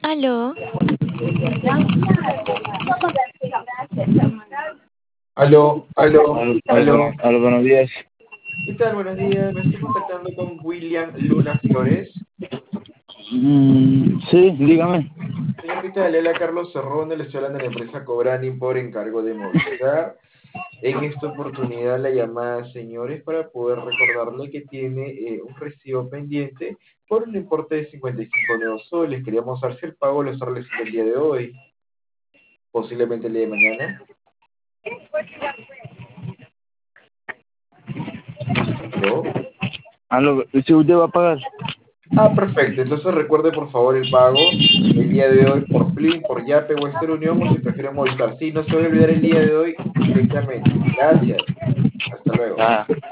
Aló, Aló, aló, aló. Buenos días. ¿Qué tal? Buenos días. Me estoy contactando con William Luna Flores. Sí, dígame. Señor, ¿qué tal? Le habla Carlos Cerrón, le estoy hablando de la empresa Cobrani por encargo de Movistar. En esta oportunidad la llamada, señores, para poder recordarle que tiene un recibo pendiente por un importe de 55 nuevos soles. Queríamos saber si el pago lo está realizando el día de hoy, posiblemente el día de mañana. ¿Aló? Si usted va a pagar. Ah, perfecto. Entonces recuerde por favor el pago el día de hoy por Plin, por Yape, Western Unión o si prefiere Movistar. Sí, no se va a olvidar el día de hoy directamente. Gracias. Hasta luego. Ah.